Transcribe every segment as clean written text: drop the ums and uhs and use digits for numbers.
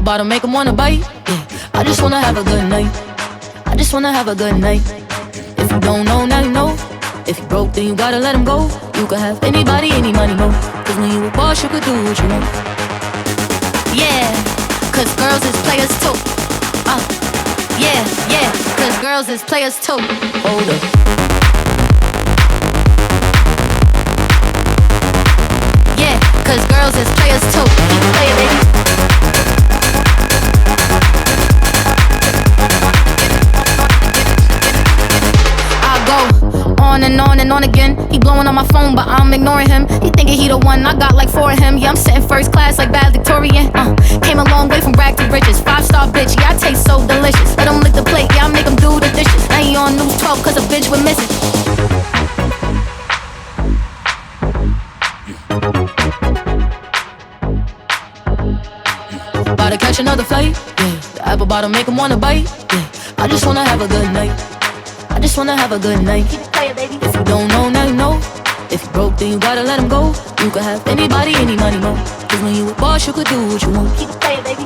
bottom, make 'em wanna bite. Yeah, I just wanna have a good night. I just wanna have a good night. If you don't know, now you know. If you broke, then you gotta let him go. You could have anybody, any money, no. Cause when you a boss, you could do what you want. Yeah, cause girls is players too. Yeah, yeah, cause girls is players too. Hold up. Yeah, cause girls is players too. Keep playing, baby. On and on again. He blowing on my phone, but I'm ignoring him. He thinking he the one, I got like 4 of him. Yeah, I'm sitting first class like valedictorian. Came a long way from rag to riches. 5-star bitch, yeah, I taste so delicious. Let him lick the plate, yeah, I make him do the dishes. Now he on news 12 cause a bitch went missing. About to catch another flight, yeah. The apple bottom make him wanna bite, yeah. I just wanna have a good night. I just wanna have a good night. Keep it playing, baby. If you don't know, now you know. If you broke, then you gotta let him go. You could have anybody, any money, no. Cause when you a boss, you could do what you want. Keep it playing, baby.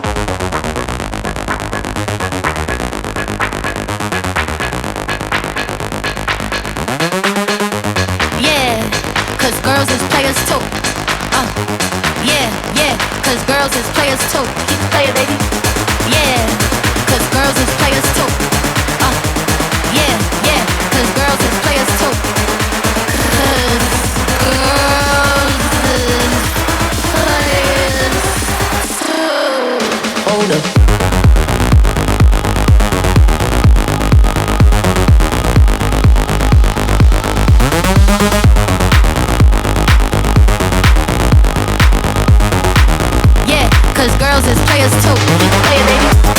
Yeah, cause girls is players too. Yeah, yeah, cause girls is players too. Keep it playing, baby. Yeah, cause girls is players too. Yeah, yeah, cause girls is players too. Cause girls is players too. Hold up. Yeah, cause girls is players too. Keep playing, baby.